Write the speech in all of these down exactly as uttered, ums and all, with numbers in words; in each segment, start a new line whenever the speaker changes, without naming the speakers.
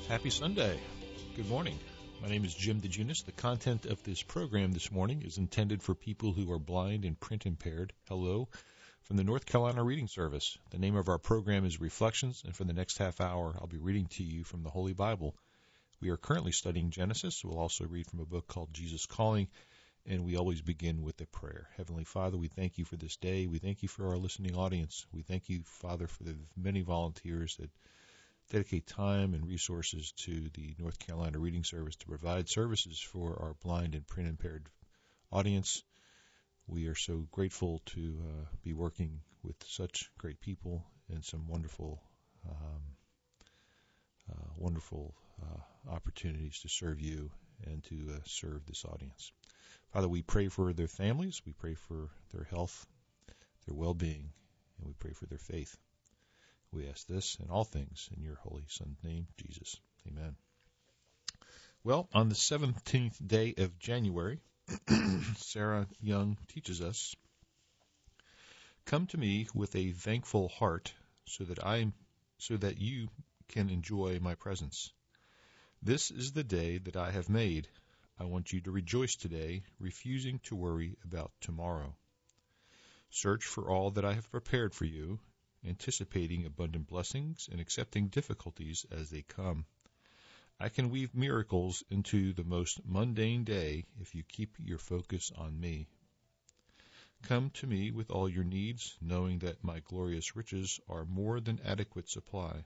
Happy Sunday. Good morning. My name is Jim DeJunis. The content of this program this morning is intended for people who are blind and print impaired. Hello from the North Carolina Reading Service. The name of our program is Reflections, and for the next half hour, I'll be reading to you from the Holy Bible. We are currently studying Genesis. We'll also read from a book called Jesus Calling, and we always begin with a prayer. Heavenly Father, we thank you for this day. We thank you for our listening audience. We thank you, Father, for the many volunteers that dedicate time and resources to the North Carolina Reading Service to provide services for our blind and print impaired audience. We are so grateful to uh, be working with such great people and some wonderful, um, uh, wonderful uh, opportunities to serve you and to uh, serve this audience. Father, we pray for their families, we pray for their health, their well-being, and we pray for their faith. We ask this and all things in your holy Son's name, Jesus. Amen. Well, on the seventeenth day of January, Sarah Young teaches us, "Come to me with a thankful heart, so that I, so that you can enjoy my presence. This is the day that I have made. I want you to rejoice today, refusing to worry about tomorrow. Search for all that I have prepared for you, anticipating abundant blessings and accepting difficulties as they come. I can weave miracles into the most mundane day if you keep your focus on me. Come to me with all your needs, knowing that my glorious riches are more than adequate supply.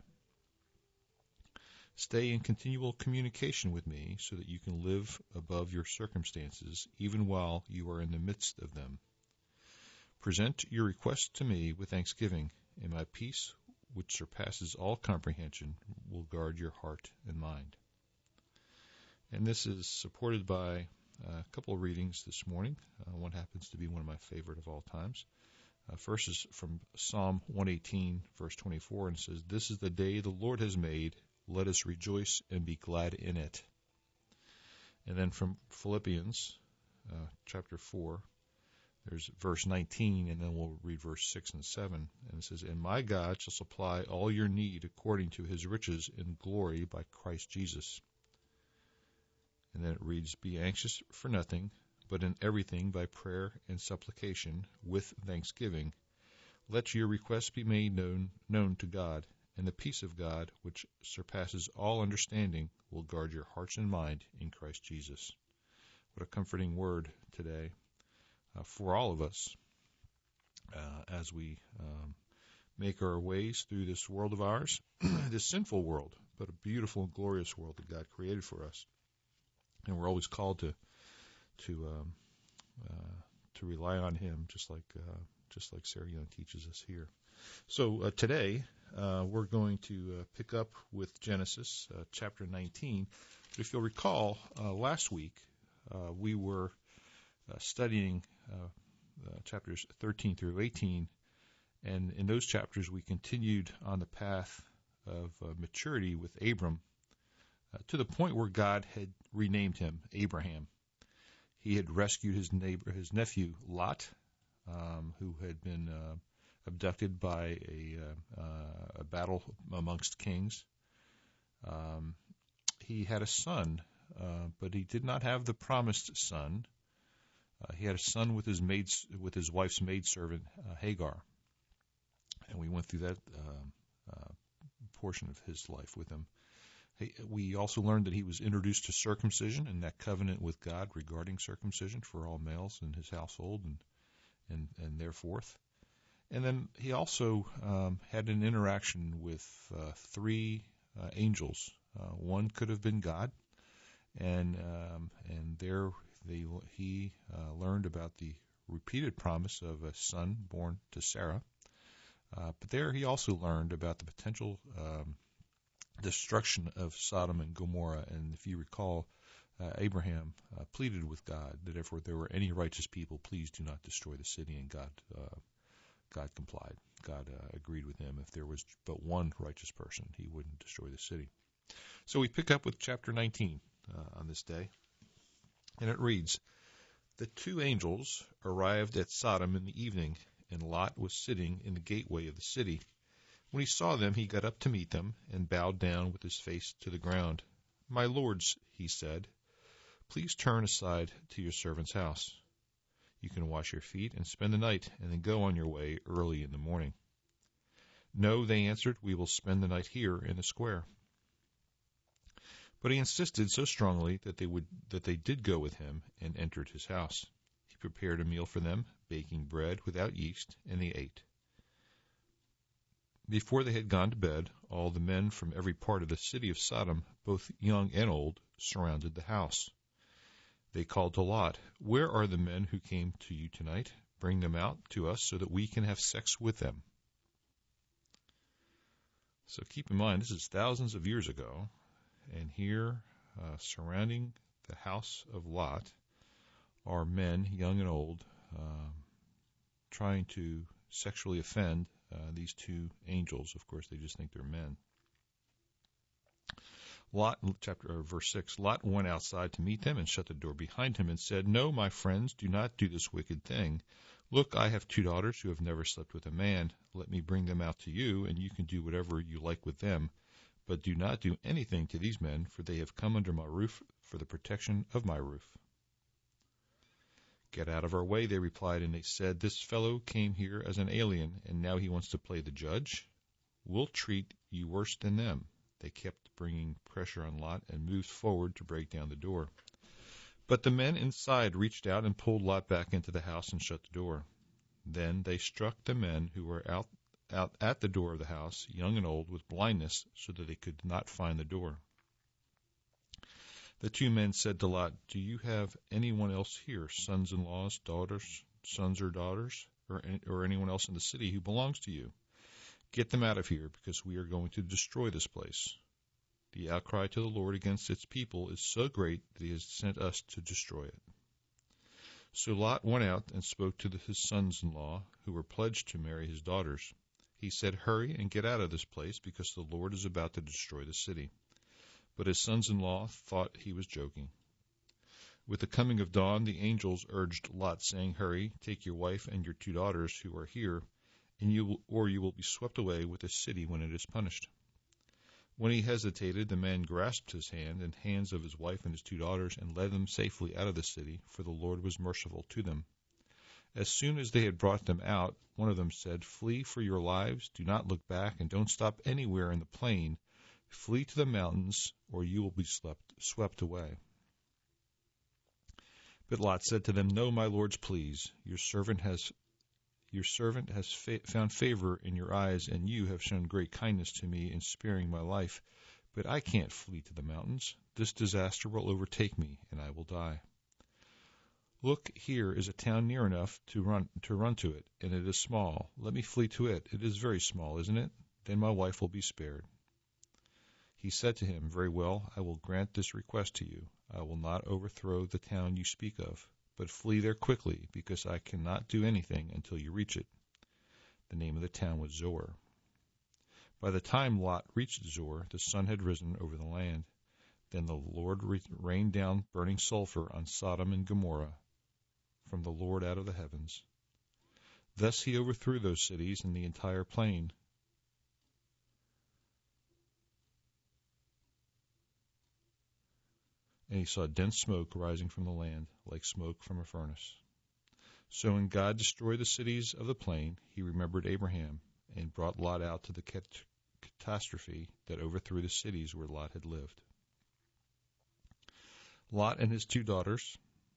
Stay in continual communication with me so that you can live above your circumstances even while you are in the midst of them. Present your requests to me with thanksgiving, and my peace, which surpasses all comprehension, will guard your heart and mind." And this is supported by a couple of readings this morning. Uh, one happens to be one of my favorite of all times. Uh, first is from Psalm one eighteen, verse twenty-four, and it says, "This is the day the Lord has made. Let us rejoice and be glad in it." And then from Philippians uh, chapter four, there's verse nineteen, and then we'll read verse six and seven. And it says, "And my God shall supply all your need according to his riches in glory by Christ Jesus." And then it reads, "Be anxious for nothing, but in everything by prayer and supplication with thanksgiving. Let your requests be made known, known to God, and the peace of God, which surpasses all understanding, will guard your hearts and mind in Christ Jesus." What a comforting word today. Uh, for all of us, uh, as we um, make our ways through this world of ours, this sinful world, but a beautiful and glorious world that God created for us. And we're always called to to um, uh, to rely on Him, just like uh, just like Sarah Young teaches us here. So uh, today uh, we're going to uh, pick up with Genesis uh, chapter nineteen. But if you'll recall, uh, last week uh, we were Uh, studying uh, uh, chapters thirteen through eighteen, and in those chapters we continued on the path of uh, maturity with Abram uh, to the point where God had renamed him Abraham. He had rescued his neighbor, his nephew Lot, um, who had been uh, abducted by a, uh, uh, a battle amongst kings. Um, he had a son, uh, but he did not have the promised son. Uh, he had a son with his maid, with his wife's maidservant uh, Hagar, and we went through that uh, uh, portion of his life with him. He, we also learned that he was introduced to circumcision and that covenant with God regarding circumcision for all males in his household and and and thereforth. And then he also um, had an interaction with uh, three uh, angels. Uh, one could have been God, and um, and there. They, he uh, learned about the repeated promise of a son born to Sarah. Uh, but there he also learned about the potential um, destruction of Sodom and Gomorrah. And if you recall, uh, Abraham uh, pleaded with God that if there were any righteous people, please do not destroy the city. And God uh, God complied. God uh, agreed with him. If there was but one righteous person, he wouldn't destroy the city. So we pick up with chapter nineteen uh, on this day. And it reads, "The two angels arrived at Sodom in the evening, and Lot was sitting in the gateway of the city. When he saw them, he got up to meet them and bowed down with his face to the ground. "My lords," he said, "please turn aside to your servant's house. You can wash your feet and spend the night, and then go on your way early in the morning." "No," they answered, "we will spend the night here in the square." But he insisted so strongly that they would that they did go with him and entered his house. He prepared a meal for them, baking bread without yeast, and they ate. Before they had gone to bed, all the men from every part of the city of Sodom, both young and old, surrounded the house. They called to Lot, "Where are the men who came to you tonight? Bring them out to us so that we can have sex with them." So keep in mind, this is thousands of years ago, and here, uh, surrounding the house of Lot, are men, young and old, uh, trying to sexually offend uh, these two angels. Of course, they just think they're men. Lot, chapter or verse six, Lot went outside to meet them and shut the door behind him and said, "No, my friends, do not do this wicked thing. Look, I have two daughters who have never slept with a man. Let me bring them out to you, and you can do whatever you like with them. But do not do anything to these men, for they have come under my roof for the protection of my roof." "Get out of our way," they replied, and they said, "This fellow came here as an alien, and now he wants to play the judge. We'll treat you worse than them." They kept bringing pressure on Lot and moved forward to break down the door. But the men inside reached out and pulled Lot back into the house and shut the door. Then they struck the men who were out, out at the door of the house, young and old, with blindness, so that they could not find the door. The two men said to Lot, "Do you have anyone else here, sons-in-laws, daughters, sons or daughters, or, or anyone else in the city who belongs to you? Get them out of here, because we are going to destroy this place. The outcry to the Lord against its people is so great that he has sent us to destroy it." So Lot went out and spoke to the, his sons-in-law, who were pledged to marry his daughters. He said, "Hurry and get out of this place, because the Lord is about to destroy the city." But his sons-in-law thought he was joking. With the coming of dawn, the angels urged Lot, saying, "Hurry, take your wife and your two daughters who are here, and you will, or you will be swept away with the city when it is punished." When he hesitated, the man grasped his hand and hands of his wife and his two daughters and led them safely out of the city, for the Lord was merciful to them. As soon as they had brought them out, one of them said, "Flee for your lives, do not look back, and don't stop anywhere in the plain. Flee to the mountains, or you will be swept, swept away." But Lot said to them, "No, my lords, please. Your servant has Your servant has fa- found favor in your eyes, and you have shown great kindness to me in sparing my life. But I can't flee to the mountains. This disaster will overtake me, and I will die. Look, here is a town near enough to run to run to it, and it is small. Let me flee to it. It is very small, isn't it? Then my wife will be spared." He said to him, "Very well, I will grant this request to you. I will not overthrow the town you speak of, but flee there quickly, because I cannot do anything until you reach it." The name of the town was Zoar. By the time Lot reached Zoar, the sun had risen over the land. Then the Lord rained down burning sulfur on Sodom and Gomorrah from the Lord out of the heavens. Thus he overthrew those cities and the entire plain. And he saw dense smoke rising from the land, like smoke from a furnace. So when God destroyed the cities of the plain, he remembered Abraham, and brought Lot out to the cat- catastrophe that overthrew the cities where Lot had lived. Lot and his two daughters,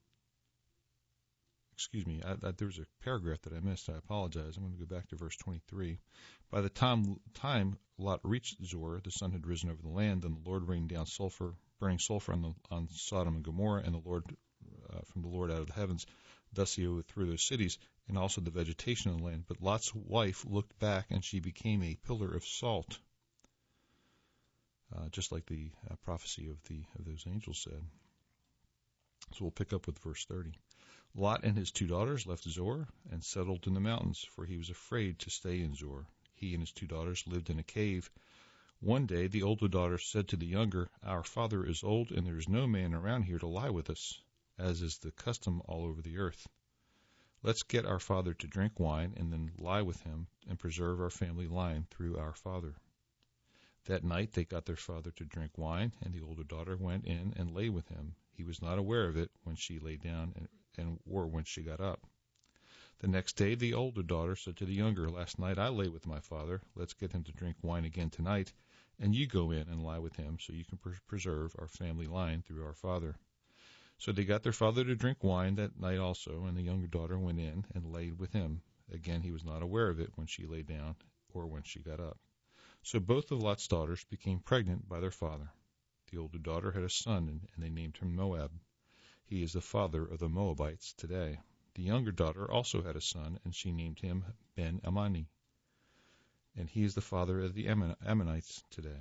excuse me, I, I, there was a paragraph that I missed. I apologize. I'm going to go back to verse twenty-three. By the time, time Lot reached Zoar, the sun had risen over the land, and the Lord rained down sulfur, burning sulfur on, the, on Sodom and Gomorrah, and the Lord uh, from the Lord out of the heavens. Thus he overthrew those cities, and also the vegetation of the land. But Lot's wife looked back, and she became a pillar of salt, uh, just like the uh, prophecy of the of those angels said. So we'll pick up with verse thirty. Lot and his two daughters left Zoar and settled in the mountains, for he was afraid to stay in Zoar. He and his two daughters lived in a cave. One day the older daughter said to the younger, "Our father is old, and there is no man around here to lie with us, as is the custom all over the earth. Let's get our father to drink wine and then lie with him and preserve our family line through our father. That night they got their father to drink wine, and the older daughter went in and lay with him. He was not aware of it when she lay down and, and or when she got up. The next day the older daughter said to the younger, "Last night I lay with my father. Let's get him to drink wine again tonight, and you go in and lie with him so you can pres- preserve our family line through our father." So they got their father to drink wine that night also, and the younger daughter went in and laid with him. Again he was not aware of it when she lay down or when she got up. So both of Lot's daughters became pregnant by their father. The older daughter had a son, and, and they named him Moab. He is the father of the Moabites today. The younger daughter also had a son, and she named him Ben-Ammi, and he is the father of the Ammon- Ammonites today.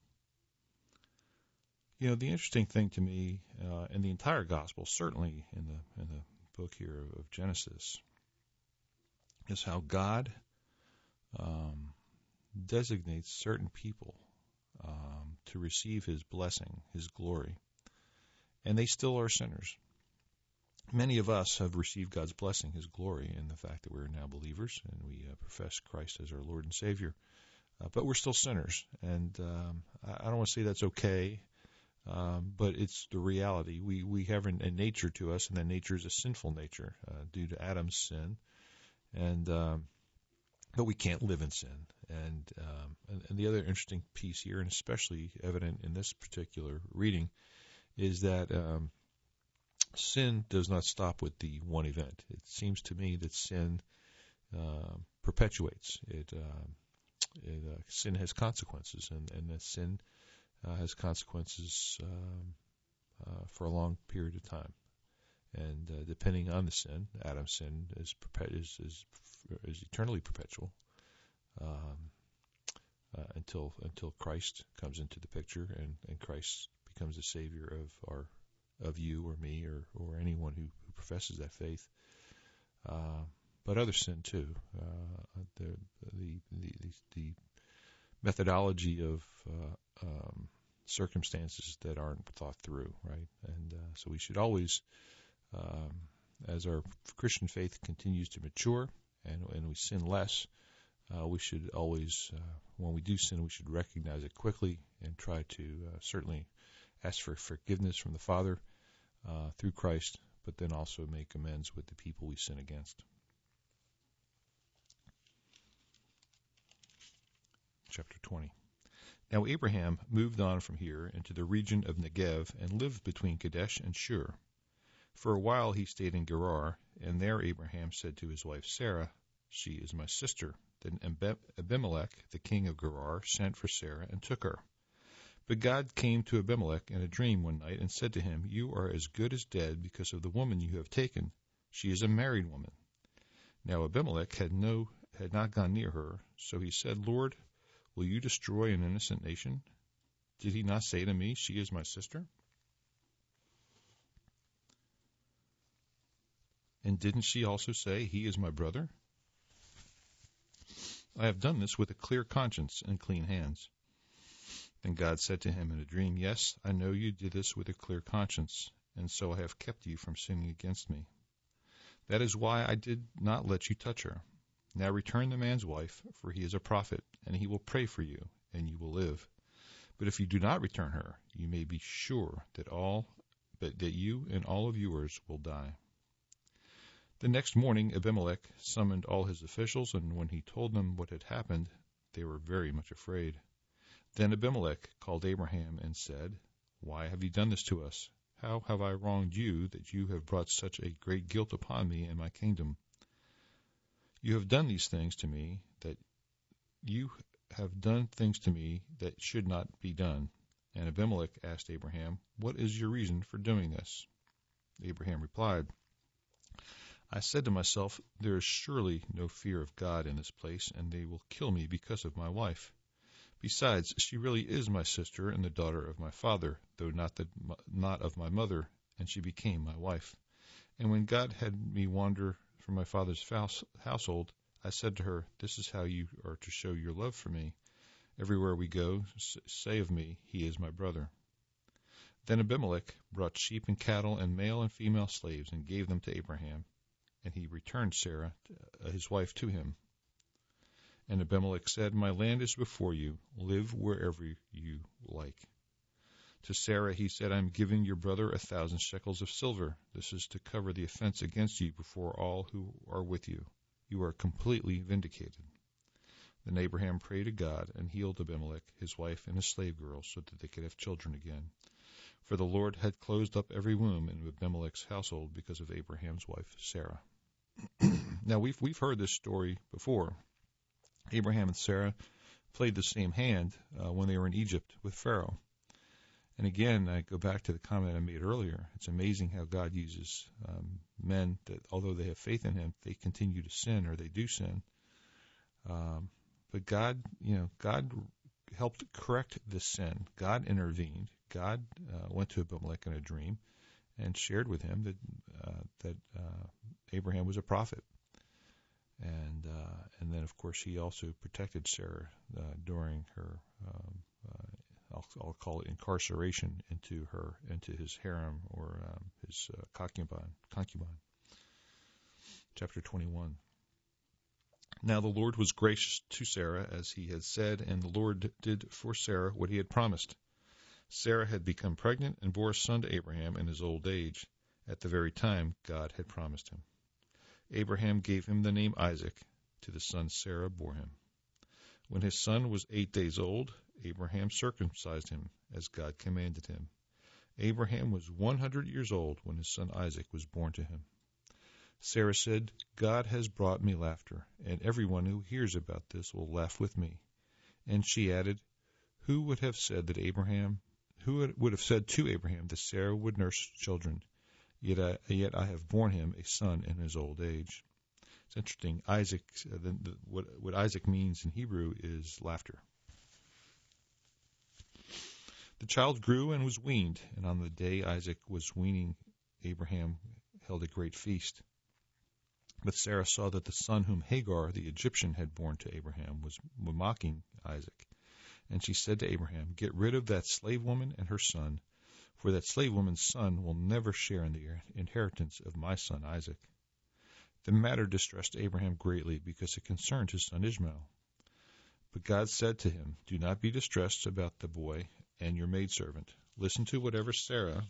You know, the interesting thing to me uh, in the entire gospel, certainly in the in the book here of, of Genesis, is how God um, designates certain people um, to receive His blessing, His glory, and they still are sinners. Many of us have received God's blessing, His glory, in the fact that we're now believers and we uh, profess Christ as our Lord and Savior. Uh, but we're still sinners, and um, I, I don't want to say that's okay, um, but it's the reality. We we have a, a nature to us, and that nature is a sinful nature uh, due to Adam's sin, and um, but we can't live in sin. And, um, and and the other interesting piece here, and especially evident in this particular reading, is that um, sin does not stop with the one event. It seems to me that sin uh, perpetuates. It, uh, it uh, sin has consequences, and, and that sin uh, has consequences um, uh, for a long period of time. And uh, depending on the sin, Adam's sin is perpet- is, is is eternally perpetual um, uh, until until Christ comes into the picture, and, and Christ becomes the Savior of our of you or me or, or anyone who, who professes that faith. Uh, but other sin too. Uh, the, the the the the methodology of uh, um, circumstances that aren't thought through, right? And uh, so we should always, um, as our Christian faith continues to mature and, and we sin less, uh, we should always, uh, when we do sin, we should recognize it quickly and try to uh, certainly ask for forgiveness from the Father uh, through Christ, but then also make amends with the people we sin against. Chapter twenty. Now Abraham moved on from here into the region of Negev and lived between Kadesh and Shur. For a while he stayed in Gerar, and there Abraham said to his wife Sarah, "She is my sister." Then Abimelech, the king of Gerar, sent for Sarah and took her. But God came to Abimelech in a dream one night and said to him, "You are as good as dead because of the woman you have taken. She is a married woman." Now Abimelech had no had not gone near her, so he said, "Lord, will you destroy an innocent nation? Did he not say to me, 'She is my sister'? And didn't she also say, 'He is my brother'? I have done this with a clear conscience and clean hands." Then God said to him in a dream, "Yes, I know you did this with a clear conscience, and so I have kept you from sinning against me. That is why I did not let you touch her. Now return the man's wife, for he is a prophet, and he will pray for you, and you will live. But if you do not return her, you may be sure that all, but that you and all of yours will die." The next morning Abimelech summoned all his officials, and when he told them what had happened, they were very much afraid. Then Abimelech called Abraham and said, "Why have you done this to us? How have I wronged you that you have brought such a great guilt upon me and my kingdom? You have done these things to me that you have done things to me that should not be done." And Abimelech asked Abraham, "What is your reason for doing this?" Abraham replied, "I said to myself, there is surely no fear of God in this place, and they will kill me because of my wife. Besides, she really is my sister and the daughter of my father, though not the, not of my mother, and she became my wife. And when God had me wander from my father's household, I said to her, 'This is how you are to show your love for me. Everywhere we go, say of me, he is my brother.' Then Abimelech brought sheep and cattle and male and female slaves and gave them to Abraham. and he returned Sarah, uh, his wife, to him. And Abimelech said, My land is before you. Live wherever you like. To Sarah he said, I am giving your brother a thousand shekels of silver. This is to cover the offense against you before all who are with you. You are completely vindicated. Then Abraham prayed to God and healed Abimelech, his wife, and his slave girls, so that they could have children again. For the Lord had closed up every womb in Abimelech's household because of Abraham's wife, Sarah. Now, we've, we've heard this story before. Abraham and Sarah played the same hand uh, when they were in Egypt with Pharaoh. And again, I go back to the comment I made earlier. It's amazing how God uses um, men that, although they have faith in Him, they continue to sin, or they do sin. Um, but God, you know, God helped correct this sin. God intervened. God uh, went to Abimelech in a dream and shared with him that uh, that uh, Abraham was a prophet. And uh, and then, of course, He also protected Sarah uh, during her. Um, uh, I'll, I'll call it incarceration into her, into his harem, or um, his uh, concubine, concubine. Chapter twenty-one. Now the Lord was gracious to Sarah, as He had said, and the Lord did for Sarah what He had promised. Sarah had become pregnant and bore a son to Abraham in his old age, at the very time God had promised him. Abraham gave him the name Isaac to the son Sarah bore him. When his son was eight days old, Abraham circumcised him, as God commanded him. Abraham was one hundred years old when his son Isaac was born to him. Sarah said, God has brought me laughter, and everyone who hears about this will laugh with me. And she added, Who would have said that Abraham, who would have said to Abraham that Sarah would nurse children? Yet I, yet I have borne him a son in his old age. It's interesting. Isaac, uh, the, the, what, what Isaac means in Hebrew is laughter. The child grew and was weaned, and on the day Isaac was weaning, Abraham held a great feast. But Sarah saw that the son whom Hagar the Egyptian had borne to Abraham was mocking Isaac. And she said to Abraham, Get rid of that slave woman and her son, for that slave woman's son will never share in the inheritance of my son Isaac. The matter distressed Abraham greatly, because it concerned his son Ishmael. But God said to him, Do not be distressed about the boy and your maidservant. Listen to whatever Sarah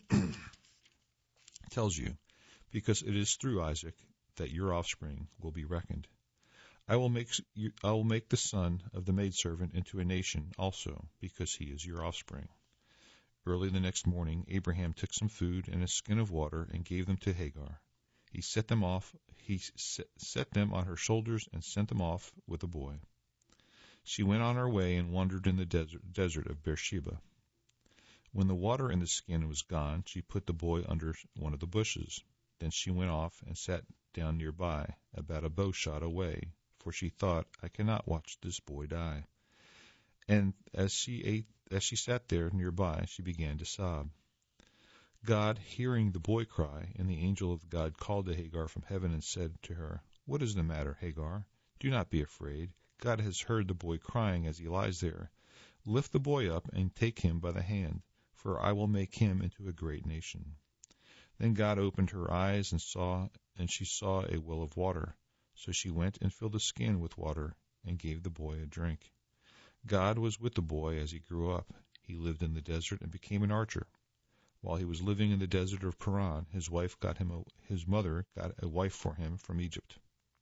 tells you, because it is through Isaac that your offspring will be reckoned. I will make you, I will make the son of the maidservant into a nation also, because he is your offspring. Early the next morning, Abraham took some food and a skin of water and gave them to Hagar. He set them off. He set, set them on her shoulders and sent them off with the boy. She went on her way and wandered in the desert, desert of Beersheba. When the water in the skin was gone, she put the boy under one of the bushes. Then she went off and sat down nearby, about a bow shot away, for she thought, I cannot watch this boy die. And as she ate, as she sat there nearby, she began to sob. God, hearing the boy cry, and the angel of God called to Hagar from heaven and said to her, What is the matter, Hagar? Do not be afraid. God has heard the boy crying as he lies there. Lift the boy up and take him by the hand, for I will make him into a great nation. Then God opened her eyes and saw, and she saw a well of water. So she went and filled the skin with water and gave the boy a drink. God was with the boy as he grew up. He lived in the desert and became an archer. While he was living in the desert of Paran, his wife got him a, his mother got a wife for him from Egypt.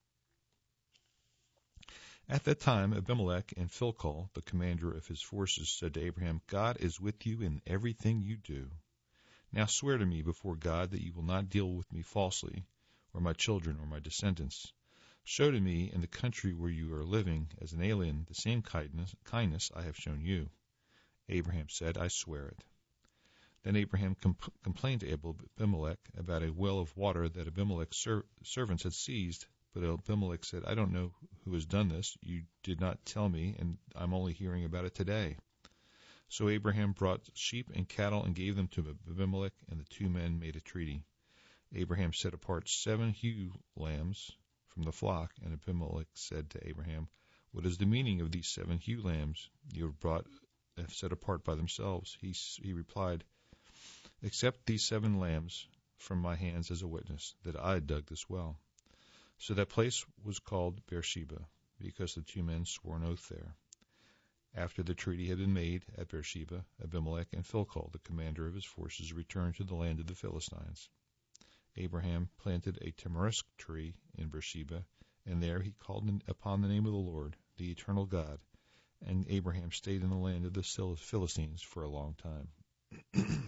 At that time, Abimelech and Phicol, the commander of his forces, said to Abraham, God is with you in everything you do. Now swear to me before God that you will not deal with me falsely, or my children or my descendants. Show to me in the country where you are living as an alien the same kindness, kindness I have shown you. Abraham said, I swear it. Then Abraham comp- complained to Abimelech about a well of water that Abimelech's ser- servants had seized. But Abimelech said, I don't know who has done this. You did not tell me, and I'm only hearing about it today. So Abraham brought sheep and cattle and gave them to Abimelech, and the two men made a treaty. Abraham set apart seven ewe lambs from the flock, and Abimelech said to Abraham, What is the meaning of these seven ewe lambs you have brought, have set apart by themselves? He, he replied, Accept these seven lambs from my hands as a witness that I dug this well. So that place was called Beersheba, because the two men swore an oath there. After the treaty had been made at Beersheba, Abimelech and Phicol, the commander of his forces, returned to the land of the Philistines. Abraham planted a tamarisk tree in Beersheba, and there he called upon the name of the Lord, the eternal God, and Abraham stayed in the land of the Philistines for a long time.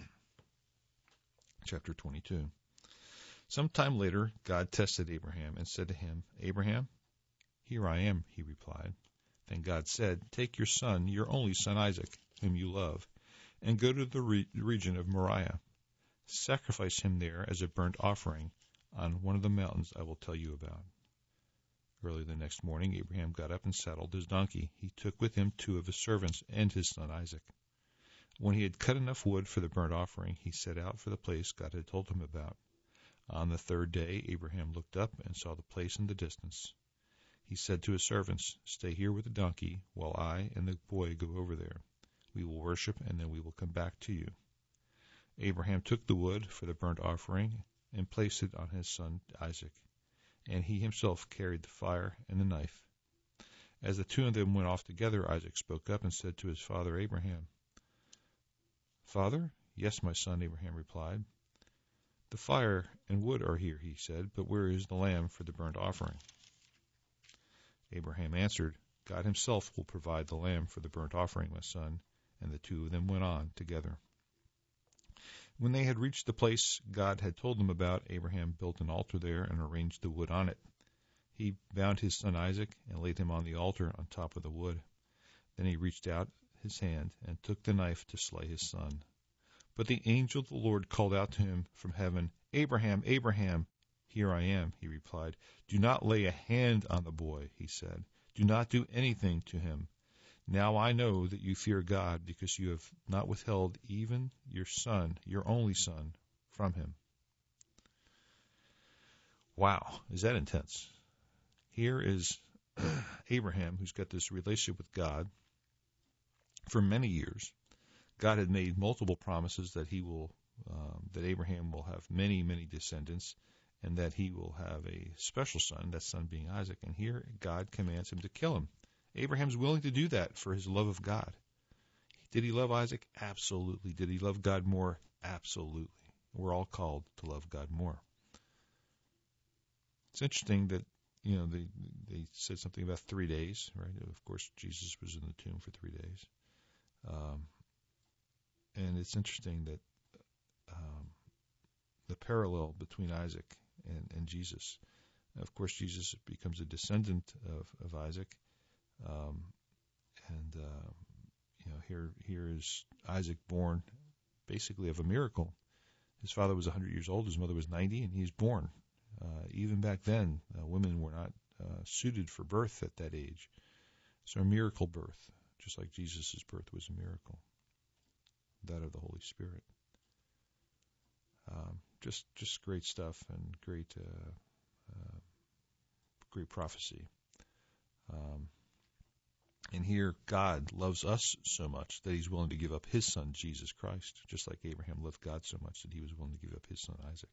Chapter twenty-two. Some time later, God tested Abraham and said to him, Abraham, here I am, he replied. Then God said, take your son, your only son Isaac, whom you love, and go to the re- region of Moriah. Sacrifice him there as a burnt offering on one of the mountains I will tell you about. Early the next morning, Abraham got up and saddled his donkey. He took with him two of his servants and his son Isaac. When he had cut enough wood for the burnt offering, he set out for the place God had told him about. On the third day, Abraham looked up and saw the place in the distance. He said to his servants, stay here with the donkey while I and the boy go over there. We will worship, and then we will come back to you. Abraham took the wood for the burnt offering and placed it on his son Isaac, and he himself carried the fire and the knife. As the two of them went off together, Isaac spoke up and said to his father Abraham, Father? Yes, my son, Abraham replied. The fire and wood are here, he said, but where is the lamb for the burnt offering? Abraham answered, God himself will provide the lamb for the burnt offering, my son. And the two of them went on together. When they had reached the place God had told them about, Abraham built an altar there and arranged the wood on it. He bound his son Isaac and laid him on the altar on top of the wood. Then he reached out his hand and took the knife to slay his son. But the angel of the Lord called out to him from heaven, Abraham, Abraham. Here I am, he replied. Do not lay a hand on the boy, he said. Do not do anything to him. Now I know that you fear God, because you have not withheld even your son, your only son, from him. Wow, is that intense? Here is Abraham, who's got this relationship with God for many years. God had made multiple promises that he will, um, that Abraham will have many, many descendants, and that he will have a special son, that son being Isaac. And here God commands him to kill him. Abraham's willing to do that for his love of God. Did he love Isaac? Absolutely. Did he love God more? Absolutely. We're all called to love God more. It's interesting that, you know, they they said something about three days, right? Of course, Jesus was in the tomb for three days. Um, and it's interesting that um, the parallel between Isaac and, and Jesus. Of course, Jesus becomes a descendant of, of Isaac. Um, and, uh, you know, here here is Isaac born basically of a miracle. His father was one hundred years old, his mother was ninety, and he's born. Uh, even back then, uh, women were not uh, suited for birth at that age. So a miracle birth, just like Jesus' birth was a miracle, that of the Holy Spirit. Um, just just great stuff and great uh, uh, great prophecy. Um, and here God loves us so much that he's willing to give up his son, Jesus Christ, just like Abraham loved God so much that he was willing to give up his son, Isaac.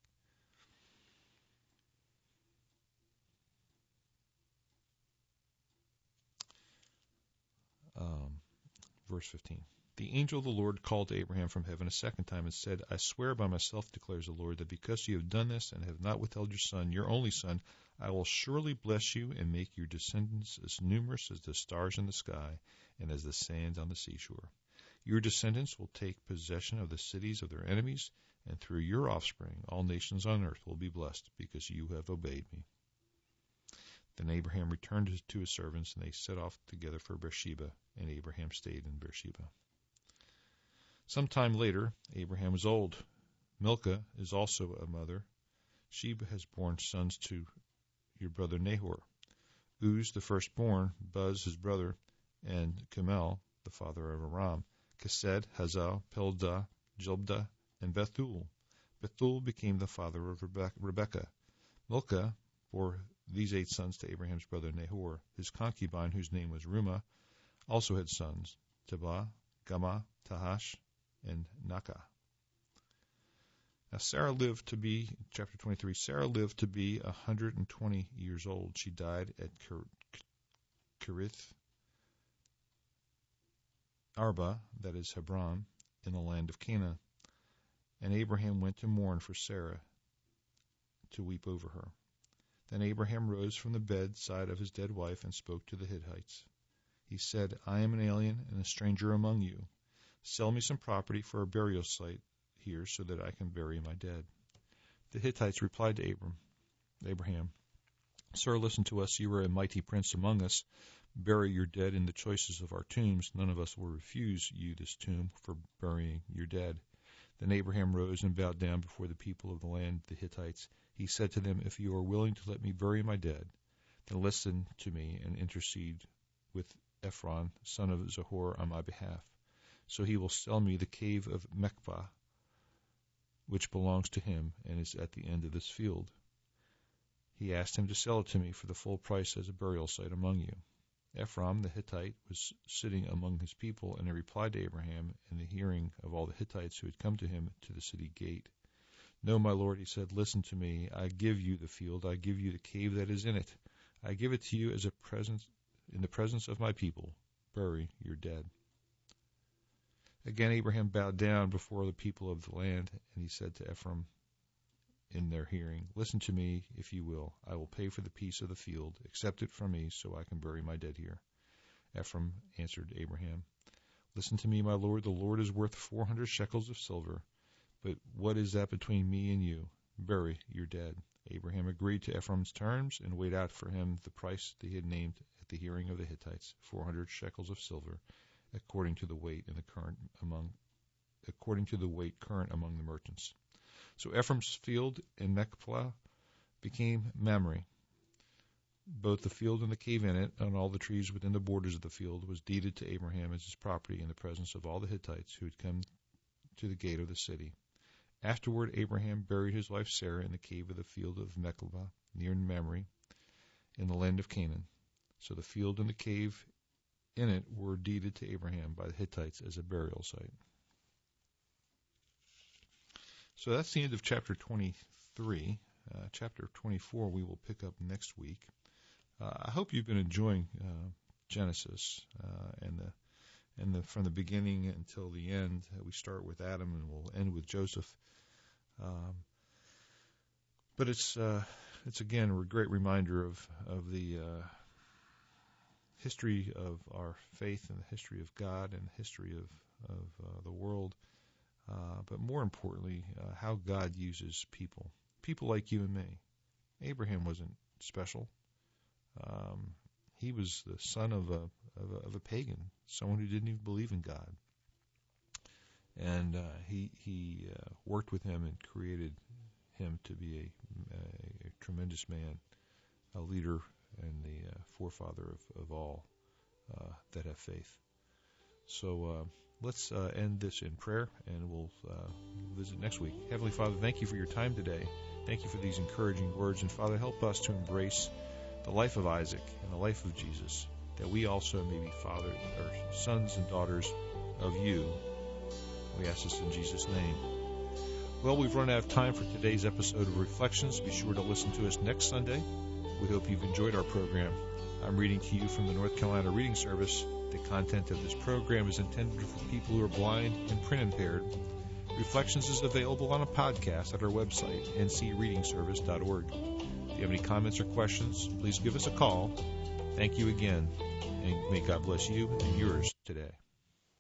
Um, verse fifteen. The angel of the Lord called to Abraham from heaven a second time and said, I swear by myself, declares the Lord, that because you have done this and have not withheld your son, your only son, I will surely bless you and make your descendants as numerous as the stars in the sky and as the sand on the seashore. Your descendants will take possession of the cities of their enemies, and through your offspring all nations on earth will be blessed, because you have obeyed me. Then Abraham returned to his servants, and they set off together for Beersheba, and Abraham stayed in Beersheba. Some time later, Abraham was old. Milcah is also a mother. She has borne sons to your brother Nahor. Uz, the firstborn, Buz, his brother, and Kamel, the father of Aram, Kesed, Hazal, Pildah, Jilbdah, and Bethuel. Bethuel became the father of Rebekah. Milcah bore these eight sons to Abraham's brother Nahor. His concubine, whose name was Rumah, also had sons, Tebah, Gamah, Tahash, and Nakah. Now Sarah lived to be, chapter twenty-three, Sarah lived to be one hundred twenty years old. She died at Kirith Arba, that is Hebron, in the land of Canaan. And Abraham went to mourn for Sarah, to weep over her. Then Abraham rose from the bedside of his dead wife and spoke to the Hittites. He said, I am an alien and a stranger among you. Sell me some property for a burial site here so that I can bury my dead. The Hittites replied to Abram, Abraham, Sir, listen to us. You are a mighty prince among us. Bury your dead in the choicest of our tombs. None of us will refuse you this tomb for burying your dead. Then Abraham rose and bowed down before the people of the land, the Hittites. He said to them, If you are willing to let me bury my dead, then listen to me and intercede with Ephron, son of Zohar, on my behalf. So he will sell me the cave of Mechpah, which belongs to him and is at the end of this field. He asked him to sell it to me for the full price as a burial site among you. Ephron the Hittite was sitting among his people, and he replied to Abraham in the hearing of all the Hittites who had come to him to the city gate. No, my lord, he said, listen to me. I give you the field. I give you the cave that is in it. I give it to you as a present in the presence of my people. Bury your dead. Again Abraham bowed down before the people of the land, and he said to Ephron in their hearing, Listen to me, if you will. I will pay for the piece of the field. Accept it from me, so I can bury my dead here. Ephron answered Abraham, Listen to me, my lord. The Lord is worth four hundred shekels of silver. But what is that between me and you? Bury your dead. Abraham agreed to Ephron's terms and weighed out for him the price that he had named at the hearing of the Hittites, four hundred shekels of silver, according to the weight in the current among, according to the weight current among the merchants. So Ephraim's field in Mechplah became Mamre. Both the field and the cave in it, and all the trees within the borders of the field, was deeded to Abraham as his property in the presence of all the Hittites who had come to the gate of the city. Afterward, Abraham buried his wife Sarah in the cave of the field of Mechplah, near Mamre, in the land of Canaan. So the field and the cave in it were deeded to Abraham by the Hittites as a burial site. So that's the end of chapter twenty-three. Uh, chapter twenty-four we will pick up next week. Uh, I hope you've been enjoying uh, Genesis uh, and the and the from the beginning until the end. We start with Adam and we'll end with Joseph. Um, but it's uh, it's again a great reminder of of the uh, history of our faith and the history of God and the history of of uh, the world. Uh, but more importantly, uh, how God uses people, people like you and me. Abraham wasn't special. Um, he was the son of a, of a of a pagan, someone who didn't even believe in God. And uh, he he uh, worked with him and created him to be a, a, a tremendous man, a leader, and the uh, forefather of, of all uh, that have faith. So uh, let's uh, end this in prayer, and we'll uh, visit next week. Heavenly Father, thank you for your time today. Thank you for these encouraging words. And Father, help us to embrace the life of Isaac and the life of Jesus, that we also may be father, or sons and daughters of you. We ask this in Jesus' name. Well, we've run out of time for today's episode of Reflections. Be sure to listen to us next Sunday. We hope you've enjoyed our program. I'm reading to you from the North Carolina Reading Service. The content of this program is intended for people who are blind and print impaired. Reflections is available on a podcast at our website, n c reading service dot org. If you have any comments or questions, please give us a call. Thank you again, and may God bless you and yours today.